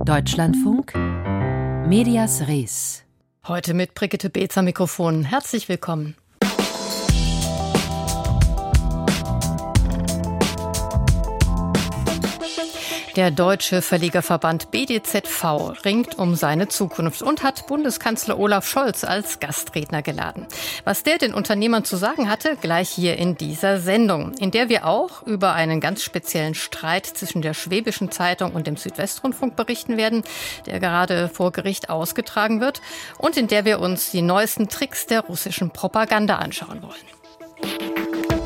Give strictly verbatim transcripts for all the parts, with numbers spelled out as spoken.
Deutschlandfunk, Medias Res. Heute mit Brigitte Beetz am Mikrofon. Herzlich willkommen. Der Deutsche Verlegerverband B D Z V ringt um seine Zukunft und hat Bundeskanzler Olaf Scholz als Gastredner geladen. Was der den Unternehmern zu sagen hatte, gleich hier in dieser Sendung, in der wir auch über einen ganz speziellen Streit zwischen der Schwäbischen Zeitung und dem Südwestrundfunk berichten werden, der gerade vor Gericht ausgetragen wird und in der wir uns die neuesten Tricks der russischen Propaganda anschauen wollen.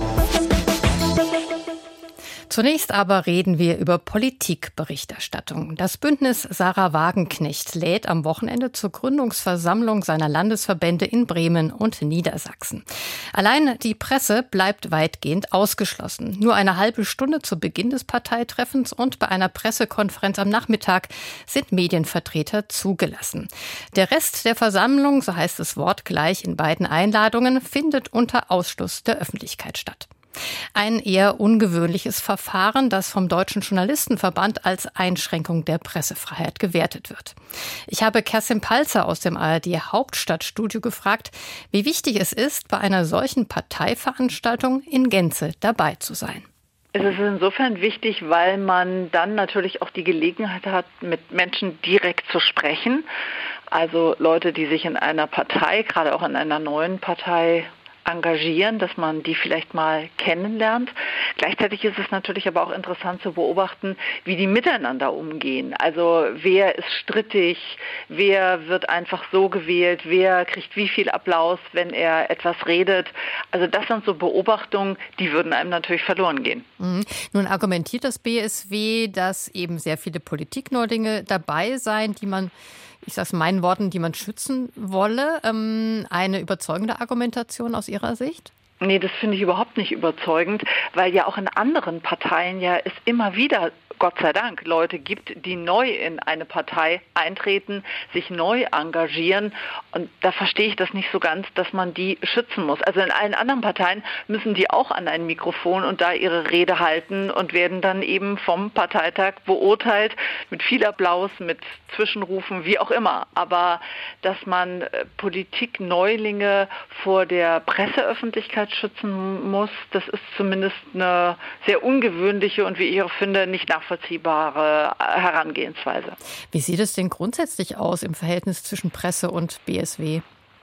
Zunächst aber reden wir über Politikberichterstattung. Das Bündnis Sarah Wagenknecht lädt am Wochenende zur Gründungsversammlung seiner Landesverbände in Bremen und Niedersachsen. Allein die Presse bleibt weitgehend ausgeschlossen. Nur eine halbe Stunde zu Beginn des Parteitreffens und bei einer Pressekonferenz am Nachmittag sind Medienvertreter zugelassen. Der Rest der Versammlung, so heißt es wortgleich in beiden Einladungen, findet unter Ausschluss der Öffentlichkeit statt. Ein eher ungewöhnliches Verfahren, das vom Deutschen Journalistenverband als Einschränkung der Pressefreiheit gewertet wird. Ich habe Kerstin Palzer aus dem A R D-Hauptstadtstudio gefragt, wie wichtig es ist, bei einer solchen Parteiveranstaltung in Gänze dabei zu sein. Es ist insofern wichtig, weil man dann natürlich auch die Gelegenheit hat, mit Menschen direkt zu sprechen. Also Leute, die sich in einer Partei, gerade auch in einer neuen Partei, engagieren, dass man die vielleicht mal kennenlernt. Gleichzeitig ist es natürlich aber auch interessant zu beobachten, wie die miteinander umgehen. Also wer ist strittig, wer wird einfach so gewählt, wer kriegt wie viel Applaus, wenn er etwas redet. Also das sind so Beobachtungen, die würden einem natürlich verloren gehen. Mhm. Nun argumentiert das B S W, dass eben sehr viele Politikneulinge dabei seien, die man ich sage es in meinen Worten, die man schützen wolle. Ähm, eine überzeugende Argumentation aus Ihrer Sicht? Nee, das finde ich überhaupt nicht überzeugend, weil ja auch in anderen Parteien ja es immer wieder, Gott sei Dank, Leute gibt, die neu in eine Partei eintreten, sich neu engagieren. Und da verstehe ich das nicht so ganz, dass man die schützen muss. Also in allen anderen Parteien müssen die auch an ein Mikrofon und da ihre Rede halten und werden dann eben vom Parteitag beurteilt, mit viel Applaus, mit Zwischenrufen, wie auch immer. Aber dass man Politikneulinge vor der Presseöffentlichkeit schützen muss, das ist zumindest eine sehr ungewöhnliche und wie ich auch finde, nicht nachvollziehbare Herangehensweise. Wie sieht es denn grundsätzlich aus im Verhältnis zwischen Presse und B S W?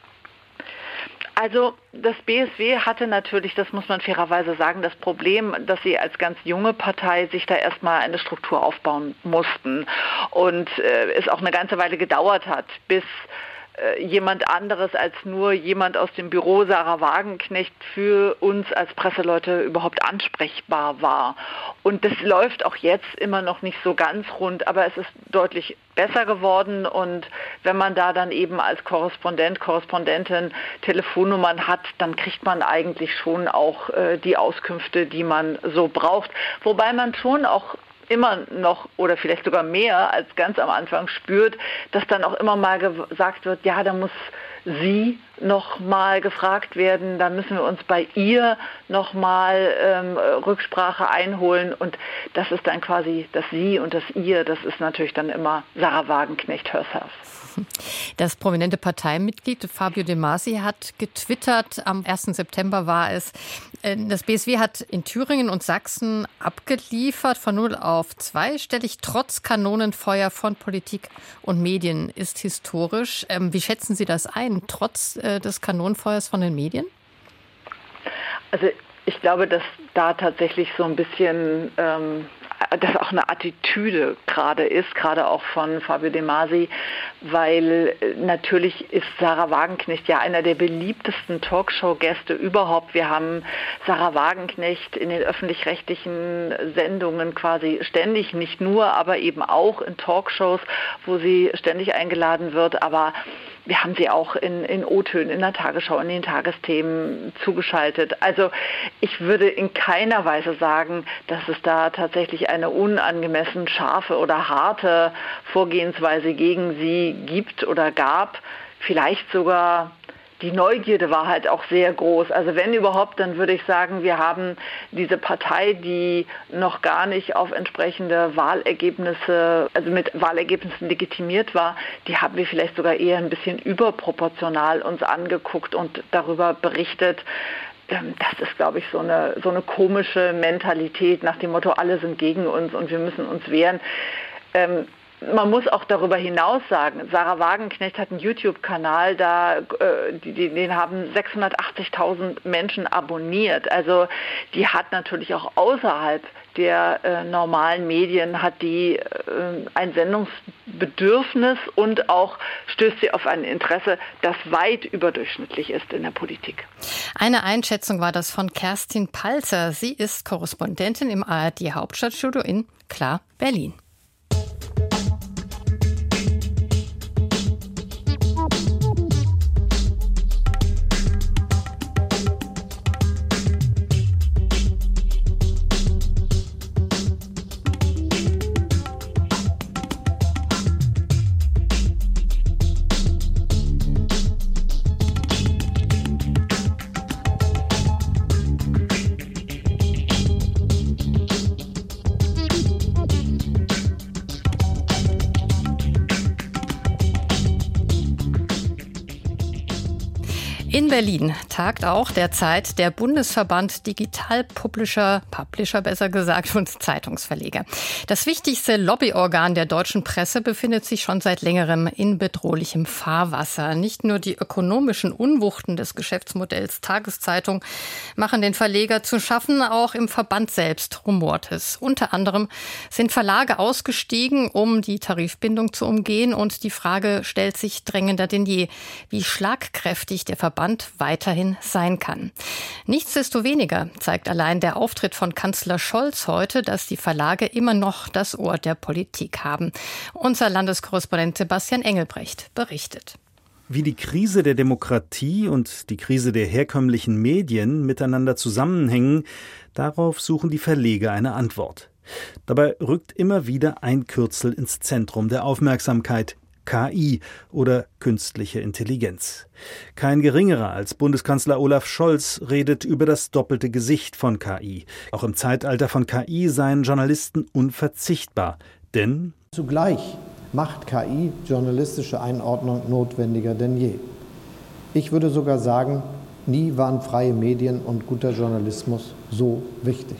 Also das B S W hatte natürlich, das muss man fairerweise sagen, das Problem, dass sie als ganz junge Partei sich da erstmal eine Struktur aufbauen mussten und äh, es auch eine ganze Weile gedauert hat, bis jemand anderes als nur jemand aus dem Büro Sarah Wagenknecht für uns als Presseleute überhaupt ansprechbar war. Und das läuft auch jetzt immer noch nicht so ganz rund, aber es ist deutlich besser geworden. Und wenn man da dann eben als Korrespondent, Korrespondentin Telefonnummern hat, dann kriegt man eigentlich schon auch äh, die Auskünfte, die man so braucht. Wobei man schon auch immer noch oder vielleicht sogar mehr als ganz am Anfang spürt, dass dann auch immer mal gesagt wird, ja, da muss sie noch mal gefragt werden, da müssen wir uns bei ihr noch mal ähm, Rücksprache einholen und das ist dann quasi das Sie und das Ihr, das ist natürlich dann immer Sarah Wagenknecht herself. Das prominente Parteimitglied Fabio De Masi hat getwittert, am ersten September war es, das B S W hat in Thüringen und Sachsen abgeliefert, von null auf zweistellig, trotz Kanonenfeuer von Politik und Medien, ist historisch. Wie schätzen Sie das ein, trotz des Kanonenfeuers von den Medien? Also ich glaube, dass da tatsächlich so ein bisschen ähm, das auch eine Attitüde gerade ist, gerade auch von Fabio De Masi, weil natürlich ist Sarah Wagenknecht ja einer der beliebtesten Talkshow-Gäste überhaupt. Wir haben Sarah Wagenknecht in den öffentlich-rechtlichen Sendungen quasi ständig, nicht nur, aber eben auch in Talkshows, wo sie ständig eingeladen wird, aber wir haben sie auch in, in O-Tönen, in der Tagesschau, in den Tagesthemen zugeschaltet. Also ich würde in keiner Weise sagen, dass es da tatsächlich eine unangemessen scharfe oder harte Vorgehensweise gegen sie gibt oder gab. Vielleicht sogar die Neugierde war halt auch sehr groß. Also wenn überhaupt, dann würde ich sagen, wir haben diese Partei, die noch gar nicht auf entsprechende Wahlergebnisse, also mit Wahlergebnissen legitimiert war, die haben wir vielleicht sogar eher ein bisschen überproportional uns angeguckt und darüber berichtet. Das ist, glaube ich, so eine, so eine komische Mentalität nach dem Motto, alle sind gegen uns und wir müssen uns wehren. Ähm, Man muss auch darüber hinaus sagen, Sarah Wagenknecht hat einen YouTube-Kanal, da, äh, die, den haben sechshundertachtzigtausend Menschen abonniert. Also die hat natürlich auch außerhalb der äh, normalen Medien, hat die äh, ein Sendungsbedürfnis und auch stößt sie auf ein Interesse, das weit überdurchschnittlich ist in der Politik. Eine Einschätzung war das von Kerstin Palzer. Sie ist Korrespondentin im A R D-Hauptstadtstudio in, klar, Berlin. In Berlin tagt auch derzeit der Bundesverband Digital Publisher, Publisher besser gesagt, und Zeitungsverleger. Das wichtigste Lobbyorgan der deutschen Presse befindet sich schon seit längerem in bedrohlichem Fahrwasser. Nicht nur die ökonomischen Unwuchten des Geschäftsmodells Tageszeitung machen den Verleger zu schaffen, auch im Verband selbst rumort es. Unter anderem sind Verlage ausgestiegen, um die Tarifbindung zu umgehen, und die Frage stellt sich drängender denn je, wie schlagkräftig der Verband weiterhin sein kann. Nichtsdestoweniger zeigt allein der Auftritt von Kanzler Scholz heute, dass die Verlage immer noch das Ohr der Politik haben. Unser Landeskorrespondent Sebastian Engelbrecht berichtet. Wie die Krise der Demokratie und die Krise der herkömmlichen Medien miteinander zusammenhängen, darauf suchen die Verleger eine Antwort. Dabei rückt immer wieder ein Kürzel ins Zentrum der Aufmerksamkeit: K I oder künstliche Intelligenz. Kein geringerer als Bundeskanzler Olaf Scholz redet über das doppelte Gesicht von K I. Auch im Zeitalter von K I seien Journalisten unverzichtbar, denn zugleich macht K I journalistische Einordnung notwendiger denn je. Ich würde sogar sagen, nie waren freie Medien und guter Journalismus so wichtig.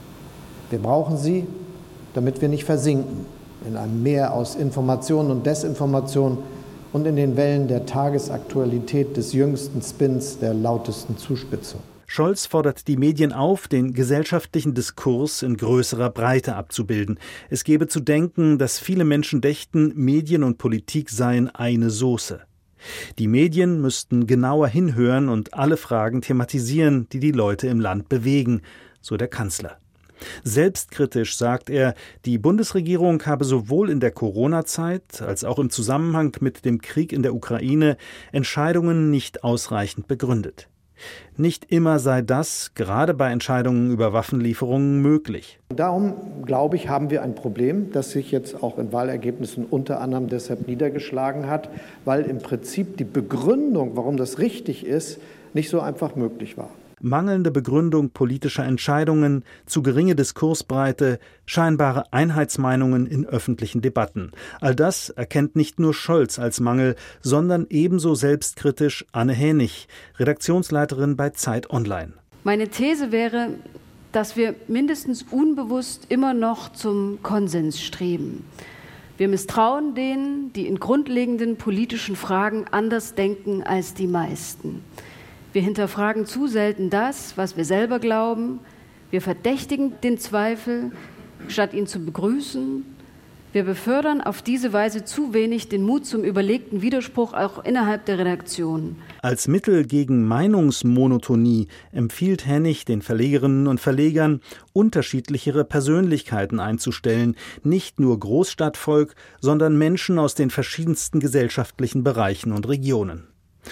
Wir brauchen sie, damit wir nicht versinken in einem Meer aus Information und Desinformation und in den Wellen der Tagesaktualität, des jüngsten Spins, der lautesten Zuspitzung. Scholz fordert die Medien auf, den gesellschaftlichen Diskurs in größerer Breite abzubilden. Es gebe zu denken, dass viele Menschen dächten, Medien und Politik seien eine Soße. Die Medien müssten genauer hinhören und alle Fragen thematisieren, die die Leute im Land bewegen, so der Kanzler. Selbstkritisch sagt er, die Bundesregierung habe sowohl in der Corona-Zeit als auch im Zusammenhang mit dem Krieg in der Ukraine Entscheidungen nicht ausreichend begründet. Nicht immer sei das, gerade bei Entscheidungen über Waffenlieferungen, möglich. Darum, glaube ich, haben wir ein Problem, das sich jetzt auch in Wahlergebnissen unter anderem deshalb niedergeschlagen hat, weil im Prinzip die Begründung, warum das richtig ist, nicht so einfach möglich war. Mangelnde Begründung politischer Entscheidungen, zu geringe Diskursbreite, scheinbare Einheitsmeinungen in öffentlichen Debatten. All das erkennt nicht nur Scholz als Mangel, sondern ebenso selbstkritisch Anne Hänig, Redaktionsleiterin bei Zeit Online. Meine These wäre, dass wir mindestens unbewusst immer noch zum Konsens streben. Wir misstrauen denen, die in grundlegenden politischen Fragen anders denken als die meisten. Wir hinterfragen zu selten das, was wir selber glauben. Wir verdächtigen den Zweifel, statt ihn zu begrüßen. Wir befördern auf diese Weise zu wenig den Mut zum überlegten Widerspruch auch innerhalb der Redaktion. Als Mittel gegen Meinungsmonotonie empfiehlt Hänig den Verlegerinnen und Verlegern, unterschiedlichere Persönlichkeiten einzustellen, nicht nur Großstadtvolk, sondern Menschen aus den verschiedensten gesellschaftlichen Bereichen und Regionen.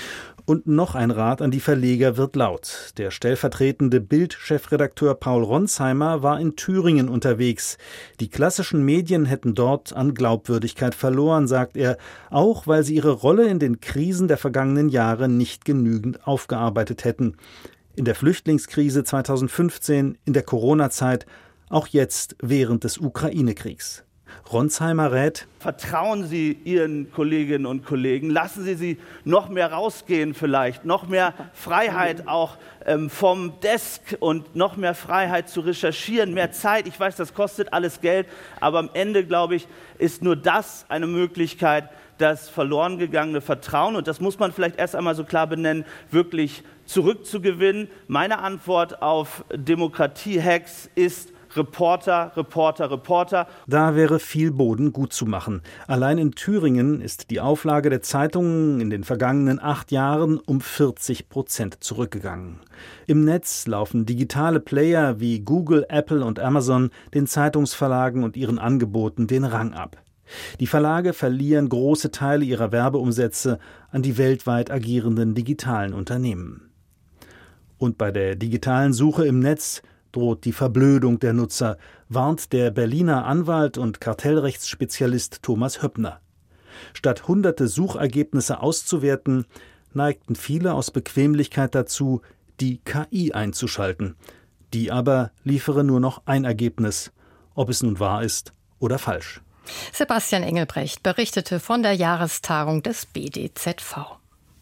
Und noch ein Rat an die Verleger wird laut. Der stellvertretende Bild-Chefredakteur Paul Ronsheimer war in Thüringen unterwegs. Die klassischen Medien hätten dort an Glaubwürdigkeit verloren, sagt er, auch weil sie ihre Rolle in den Krisen der vergangenen Jahre nicht genügend aufgearbeitet hätten. In der Flüchtlingskrise zweitausendfünfzehn, in der Corona-Zeit, auch jetzt während des Ukraine-Kriegs. Ronsheimer rät: Vertrauen Sie Ihren Kolleginnen und Kollegen, lassen Sie sie noch mehr rausgehen vielleicht, noch mehr Freiheit auch ähm, vom Desk und noch mehr Freiheit zu recherchieren, mehr Zeit. Ich weiß, das kostet alles Geld, aber am Ende, glaube ich, ist nur das eine Möglichkeit, das verloren gegangene Vertrauen, und das muss man vielleicht erst einmal so klar benennen, wirklich zurückzugewinnen. Meine Antwort auf Demokratie-Hacks ist: Reporter, Reporter, Reporter. Da wäre viel Boden gut zu machen. Allein in Thüringen ist die Auflage der Zeitungen in den vergangenen acht Jahren um vierzig Prozent zurückgegangen. Im Netz laufen digitale Player wie Google, Apple und Amazon den Zeitungsverlagen und ihren Angeboten den Rang ab. Die Verlage verlieren große Teile ihrer Werbeumsätze an die weltweit agierenden digitalen Unternehmen. Und bei der digitalen Suche im Netz droht die Verblödung der Nutzer, warnt der Berliner Anwalt und Kartellrechtsspezialist Thomas Höppner. Statt hunderte Suchergebnisse auszuwerten, neigten viele aus Bequemlichkeit dazu, die K I einzuschalten. Die aber liefere nur noch ein Ergebnis, ob es nun wahr ist oder falsch. Sebastian Engelbrecht berichtete von der Jahrestagung des B D Z V.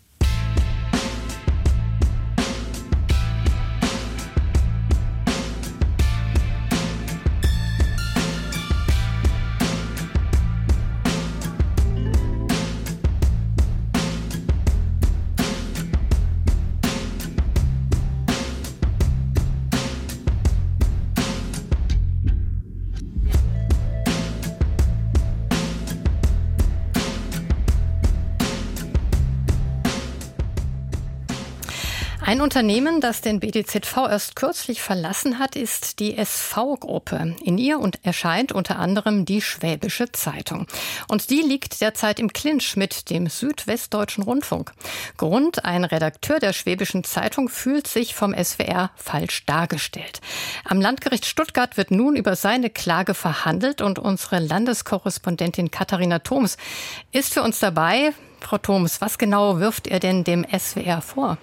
Ein Unternehmen, das den B D Z V erst kürzlich verlassen hat, ist die S V-Gruppe. In ihr und erscheint unter anderem die Schwäbische Zeitung. Und die liegt derzeit im Clinch mit dem Südwestdeutschen Rundfunk. Grund: ein Redakteur der Schwäbischen Zeitung fühlt sich vom S W R falsch dargestellt. Am Landgericht Stuttgart wird nun über seine Klage verhandelt und unsere Landeskorrespondentin Katharina Thoms ist für uns dabei. Frau Thoms, was genau wirft er denn dem S W R vor?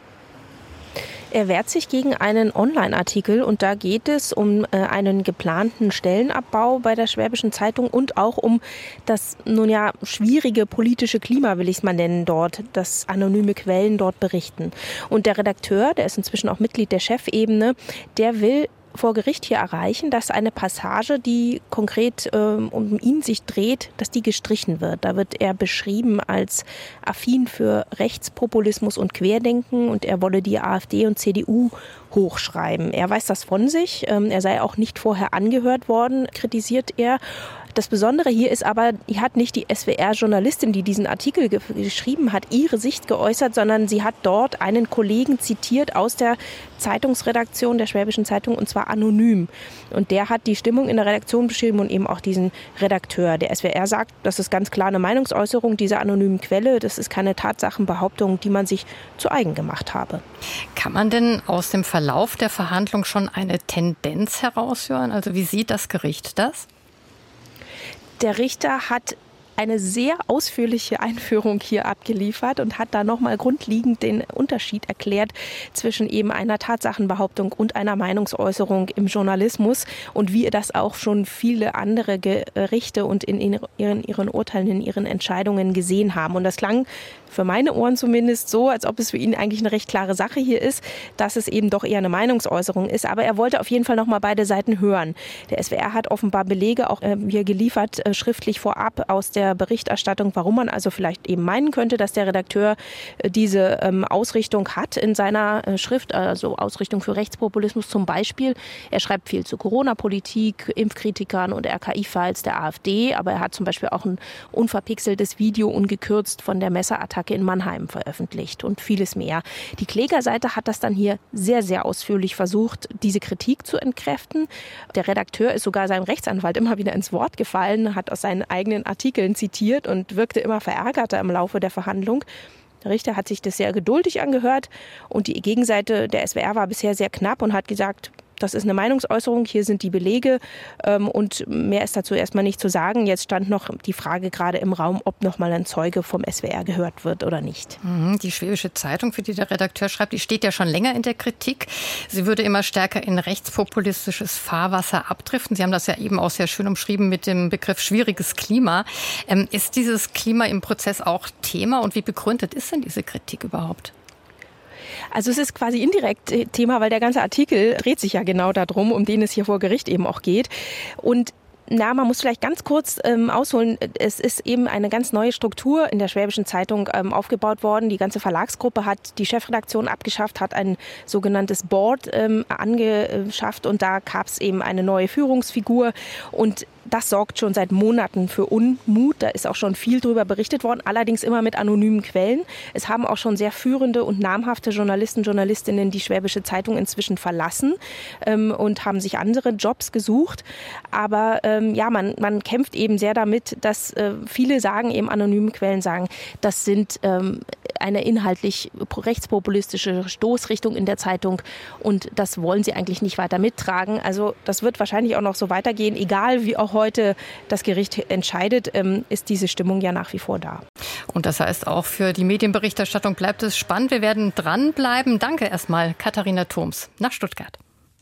Er wehrt sich gegen einen Online-Artikel und da geht es um äh, einen geplanten Stellenabbau bei der Schwäbischen Zeitung und auch um das nun ja schwierige politische Klima, will ich es mal nennen, dort, das anonyme Quellen dort berichten. Und der Redakteur, der ist inzwischen auch Mitglied der Chefebene, der will vor Gericht hier erreichen, dass eine Passage, die konkret ähm, um ihn sich dreht, dass die gestrichen wird. Da wird er beschrieben als affin für Rechtspopulismus und Querdenken und er wolle die AfD und C D U hochschreiben. Er weiß das von sich. Ähm, er sei auch nicht vorher angehört worden, kritisiert er. Das Besondere hier ist aber, hier hat nicht die S W R-Journalistin, die diesen Artikel ge- geschrieben hat, ihre Sicht geäußert, sondern sie hat dort einen Kollegen zitiert aus der Zeitungsredaktion der Schwäbischen Zeitung und zwar anonym. Und der hat die Stimmung in der Redaktion beschrieben und eben auch diesen Redakteur. Der S W R sagt, das ist ganz klar eine Meinungsäußerung dieser anonymen Quelle. Das ist keine Tatsachenbehauptung, die man sich zu eigen gemacht habe. Kann man denn aus dem Verlauf der Verhandlung schon eine Tendenz heraushören? Also wie sieht das Gericht das? Der Richter hat eine sehr ausführliche Einführung hier abgeliefert und hat da nochmal grundlegend den Unterschied erklärt zwischen eben einer Tatsachenbehauptung und einer Meinungsäußerung im Journalismus und wie das auch schon viele andere Gerichte und in ihren, ihren Urteilen, in ihren Entscheidungen gesehen haben. Und das klang für meine Ohren zumindest so, als ob es für ihn eigentlich eine recht klare Sache hier ist, dass es eben doch eher eine Meinungsäußerung ist. Aber er wollte auf jeden Fall noch mal beide Seiten hören. Der S W R hat offenbar Belege auch äh, hier geliefert, äh, schriftlich vorab aus der Berichterstattung, warum man also vielleicht eben meinen könnte, dass der Redakteur äh, diese ähm, Ausrichtung hat in seiner äh, Schrift, also Ausrichtung für Rechtspopulismus zum Beispiel. Er schreibt viel zu Corona-Politik, Impfkritikern und R K I-Files der AfD, aber er hat zum Beispiel auch ein unverpixeltes Video ungekürzt von der Messerattacke in Mannheim veröffentlicht und vieles mehr. Die Klägerseite hat das dann hier sehr, sehr ausführlich versucht, diese Kritik zu entkräften. Der Redakteur ist sogar seinem Rechtsanwalt immer wieder ins Wort gefallen, hat aus seinen eigenen Artikeln zitiert und wirkte immer verärgerter im Laufe der Verhandlung. Der Richter hat sich das sehr geduldig angehört und die Gegenseite der S W R war bisher sehr knapp und hat gesagt, das ist eine Meinungsäußerung, hier sind die Belege ähm, und mehr ist dazu erstmal nicht zu sagen. Jetzt stand noch die Frage gerade im Raum, ob noch mal ein Zeuge vom S W R gehört wird oder nicht. Die Schwäbische Zeitung, für die der Redakteur schreibt, die steht ja schon länger in der Kritik. Sie würde immer stärker in rechtspopulistisches Fahrwasser abdriften. Sie haben das ja eben auch sehr schön umschrieben mit dem Begriff schwieriges Klima. Ähm, ist dieses Klima im Prozess auch Thema und wie begründet ist denn diese Kritik überhaupt? Also es ist quasi indirekt Thema, weil der ganze Artikel dreht sich ja genau darum, um den es hier vor Gericht eben auch geht. Und na, man muss vielleicht ganz kurz ähm, ausholen. Es ist eben eine ganz neue Struktur in der Schwäbischen Zeitung ähm, aufgebaut worden. Die ganze Verlagsgruppe hat die Chefredaktion abgeschafft, hat ein sogenanntes Board ähm, angeschafft und da gab es eben eine neue Führungsfigur und das sorgt schon seit Monaten für Unmut. Da ist auch schon viel drüber berichtet worden, allerdings immer mit anonymen Quellen. Es haben auch schon sehr führende und namhafte Journalisten, Journalistinnen die Schwäbische Zeitung inzwischen verlassen ähm, und haben sich andere Jobs gesucht. Aber ähm, ja, man, man kämpft eben sehr damit, dass äh, viele sagen, eben anonyme Quellen sagen, das sind ähm, eine inhaltlich rechtspopulistische Stoßrichtung in der Zeitung und das wollen sie eigentlich nicht weiter mittragen. Also das wird wahrscheinlich auch noch so weitergehen, egal wie auch heute das Gericht entscheidet, ist diese Stimmung ja nach wie vor da. Und das heißt, auch für die Medienberichterstattung bleibt es spannend. Wir werden dranbleiben. Danke erstmal, Katharina Thoms nach Stuttgart.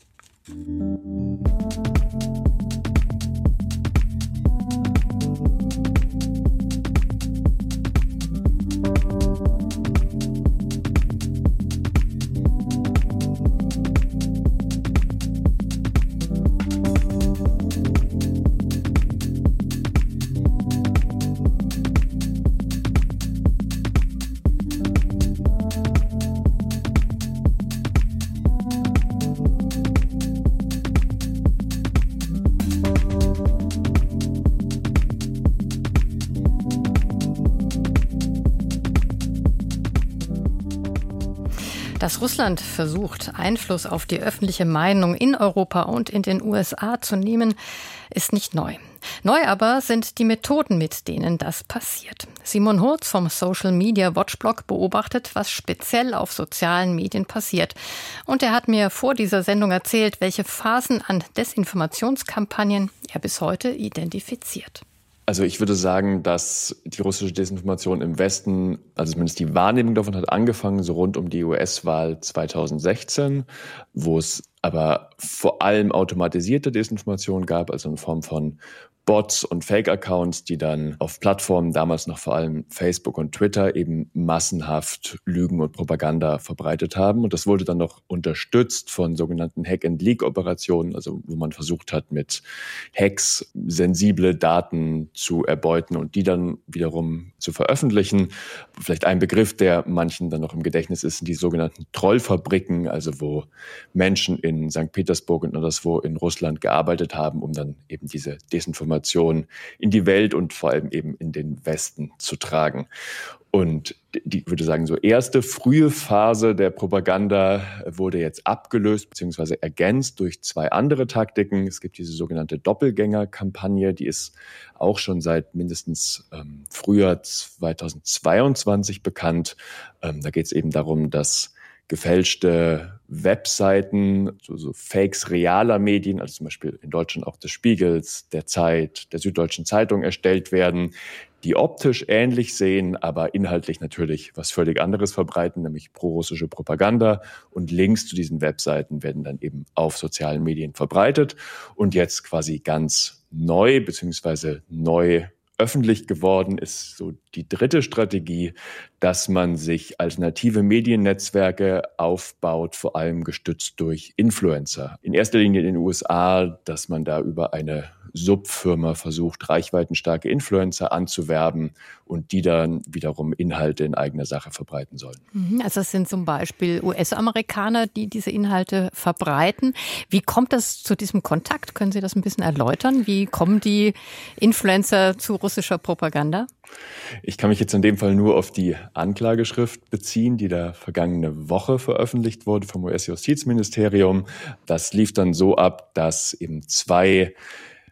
Dass Russland versucht, Einfluss auf die öffentliche Meinung in Europa und in den U S A zu nehmen, ist nicht neu. Neu aber sind die Methoden, mit denen das passiert. Simon Hurz vom Social Media Watchblog beobachtet, was speziell auf sozialen Medien passiert. Und er hat mir vor dieser Sendung erzählt, welche Phasen an Desinformationskampagnen er bis heute identifiziert. Also ich würde sagen, dass die russische Desinformation im Westen, also zumindest die Wahrnehmung davon hat angefangen, so rund um die U S-Wahl zweitausendsechzehn, wo es aber vor allem automatisierte Desinformation gab, also in Form von Bots und Fake-Accounts, die dann auf Plattformen, damals noch vor allem Facebook und Twitter, eben massenhaft Lügen und Propaganda verbreitet haben. Und das wurde dann noch unterstützt von sogenannten Hack-and-Leak-Operationen, also wo man versucht hat, mit Hacks sensible Daten zu erbeuten und die dann wiederum zu veröffentlichen. Vielleicht ein Begriff, der manchen dann noch im Gedächtnis ist, sind die sogenannten Trollfabriken, also wo Menschen in Sankt Petersburg und anderswo in Russland gearbeitet haben, um dann eben diese Desinformation in die Welt und vor allem eben in den Westen zu tragen. Und die, ich würde sagen, so erste frühe Phase der Propaganda wurde jetzt abgelöst bzw. ergänzt durch zwei andere Taktiken. Es gibt diese sogenannte Doppelgänger-Kampagne, die ist auch schon seit mindestens ähm, Frühjahr zweitausendzweiundzwanzig bekannt. Ähm, da geht es eben darum, dass gefälschte Webseiten, so, so Fakes realer Medien, also zum Beispiel in Deutschland auch des Spiegels, der Zeit, der Süddeutschen Zeitung erstellt werden, die optisch ähnlich sehen, aber inhaltlich natürlich was völlig anderes verbreiten, nämlich prorussische Propaganda. Und Links zu diesen Webseiten werden dann eben auf sozialen Medien verbreitet. Und jetzt quasi ganz neu, beziehungsweise neu öffentlich geworden ist so die dritte Strategie, dass man sich alternative Mediennetzwerke aufbaut, vor allem gestützt durch Influencer. In erster Linie in den U S A, dass man da über eine Subfirma versucht, reichweitenstarke Influencer anzuwerben und die dann wiederum Inhalte in eigener Sache verbreiten sollen. Also das sind zum Beispiel U S-Amerikaner, die diese Inhalte verbreiten. Wie kommt das zu diesem Kontakt? Können Sie das ein bisschen erläutern? Wie kommen die Influencer zu russischer Propaganda? Ich kann mich jetzt in dem Fall nur auf die Anklageschrift beziehen, die da vergangene Woche veröffentlicht wurde vom U S-Justizministerium. Das lief dann so ab, dass eben zwei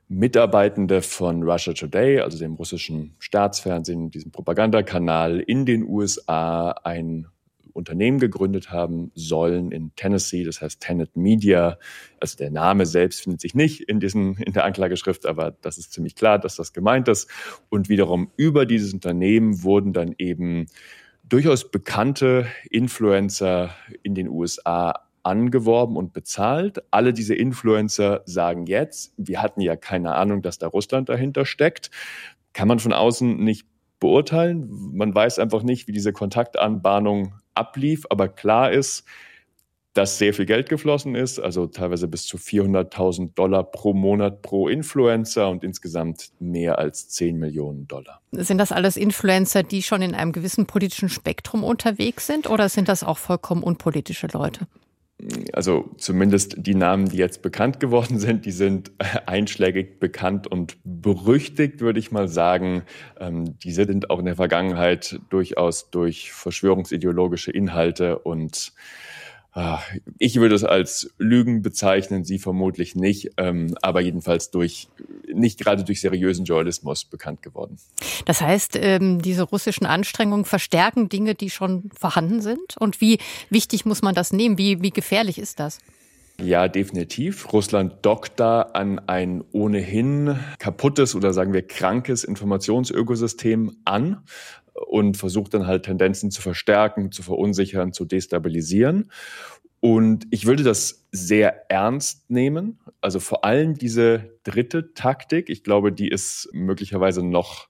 Mitarbeitende von Russia Today, also dem russischen Staatsfernsehen, diesem Propagandakanal in den U S A, ein Unternehmen gegründet haben sollen in Tennessee, das heißt Tenet Media. Also der Name selbst findet sich nicht in, diesen, in der Anklageschrift, aber das ist ziemlich klar, dass das gemeint ist. Und wiederum über dieses Unternehmen wurden dann eben durchaus bekannte Influencer in den U S A angeworben und bezahlt. Alle diese Influencer sagen jetzt, wir hatten ja keine Ahnung, dass da Russland dahinter steckt. Kann man von außen nicht beurteilen. Man weiß einfach nicht, wie diese Kontaktanbahnung ablief, aber klar ist, dass sehr viel Geld geflossen ist, also teilweise bis zu vierhunderttausend Dollar pro Monat pro Influencer und insgesamt mehr als zehn Millionen Dollar. Sind das alles Influencer, die schon in einem gewissen politischen Spektrum unterwegs sind, oder sind das auch vollkommen unpolitische Leute? Also zumindest die Namen, die jetzt bekannt geworden sind, die sind einschlägig bekannt und berüchtigt, würde ich mal sagen. Ähm, die sind auch in der Vergangenheit durchaus durch verschwörungsideologische Inhalte und äh, ich würde es als Lügen bezeichnen, Sie vermutlich nicht, ähm, aber jedenfalls durch nicht gerade durch seriösen Journalismus bekannt geworden. Das heißt, ähm, diese russischen Anstrengungen verstärken Dinge, die schon vorhanden sind? Und wie wichtig muss man das nehmen? Wie, wie gefährlich ist das? Ja, definitiv. Russland dockt da an ein ohnehin kaputtes oder sagen wir krankes Informationsökosystem an und versucht dann halt Tendenzen zu verstärken, zu verunsichern, zu destabilisieren. Und ich würde das sehr ernst nehmen. Also vor allem diese dritte Taktik, ich glaube, die ist möglicherweise noch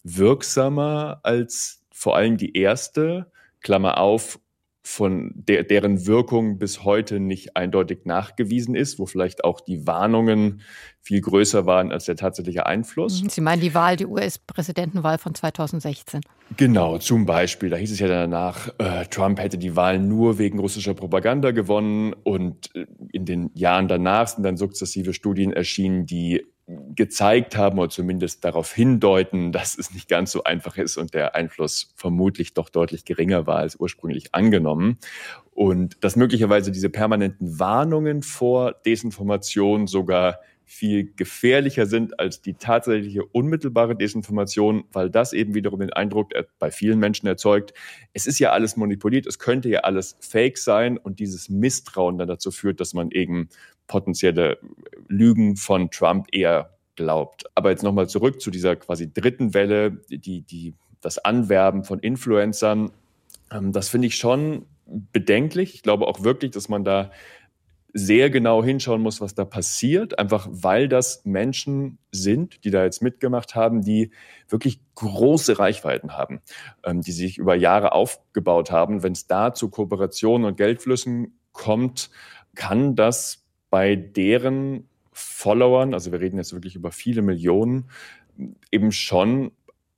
wirksamer als vor allem die erste, Klammer auf, von der, deren Wirkung bis heute nicht eindeutig nachgewiesen ist, wo vielleicht auch die Warnungen viel größer waren als der tatsächliche Einfluss. Sie meinen die Wahl, die U S-Präsidentenwahl von zweitausendsechzehn? Genau, zum Beispiel. Da hieß es ja danach, äh, Trump hätte die Wahl nur wegen russischer Propaganda gewonnen. Und äh, in den Jahren danach sind dann sukzessive Studien erschienen, die gezeigt haben oder zumindest darauf hindeuten, dass es nicht ganz so einfach ist und der Einfluss vermutlich doch deutlich geringer war als ursprünglich angenommen. Und dass möglicherweise diese permanenten Warnungen vor Desinformation sogar viel gefährlicher sind als die tatsächliche unmittelbare Desinformation, weil das eben wiederum den Eindruck bei vielen Menschen erzeugt, es ist ja alles manipuliert, es könnte ja alles fake sein und dieses Misstrauen dann dazu führt, dass man eben potenzielle Lügen von Trump eher glaubt. Aber jetzt nochmal zurück zu dieser quasi dritten Welle, die, die, das Anwerben von Influencern. Das finde ich schon bedenklich. Ich glaube auch wirklich, dass man da sehr genau hinschauen muss, was da passiert, einfach weil das Menschen sind, die da jetzt mitgemacht haben, die wirklich große Reichweiten haben, ähm, die sich über Jahre aufgebaut haben. Wenn es da zu Kooperationen und Geldflüssen kommt, kann das bei deren Followern, also wir reden jetzt wirklich über viele Millionen, eben schon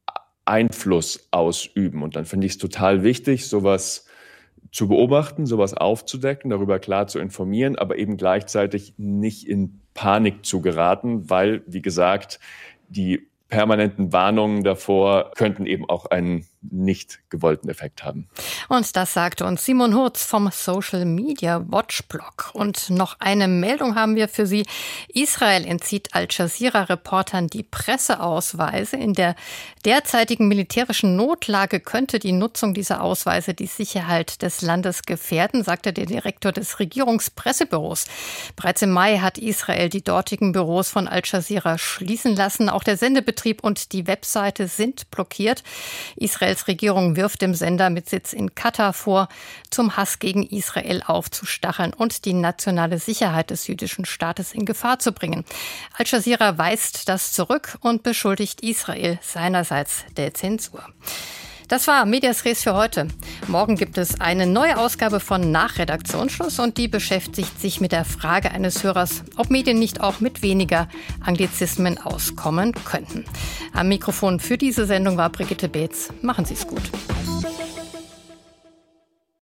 Einfluss ausüben. Und dann finde ich es total wichtig, sowas zu beobachten, sowas aufzudecken, darüber klar zu informieren, aber eben gleichzeitig nicht in Panik zu geraten, weil, wie gesagt, die permanenten Warnungen davor könnten eben auch einen nicht gewollten Effekt haben. Und das sagte uns Simon Hurz vom Social Media Watch Blog. Und noch eine Meldung haben wir für Sie. Israel entzieht Al Jazeera-Reportern die Presseausweise. In der derzeitigen militärischen Notlage könnte die Nutzung dieser Ausweise die Sicherheit des Landes gefährden, sagte der Direktor des Regierungspressebüros. Bereits im Mai hat Israel die dortigen Büros von Al Jazeera schließen lassen. Auch der Sendebetrieb und die Webseite sind blockiert. Israels Regierung wirft dem Sender mit Sitz in Katar vor, zum Hass gegen Israel aufzustacheln und die nationale Sicherheit des jüdischen Staates in Gefahr zu bringen. Al Jazeera weist das zurück und beschuldigt Israel seinerseits der Zensur. Das war Medias Res für heute. Morgen gibt es eine neue Ausgabe von Nach Redaktionsschluss und die beschäftigt sich mit der Frage eines Hörers, ob Medien nicht auch mit weniger Anglizismen auskommen könnten. Am Mikrofon für diese Sendung war Brigitte Beetz. Machen Sie es gut.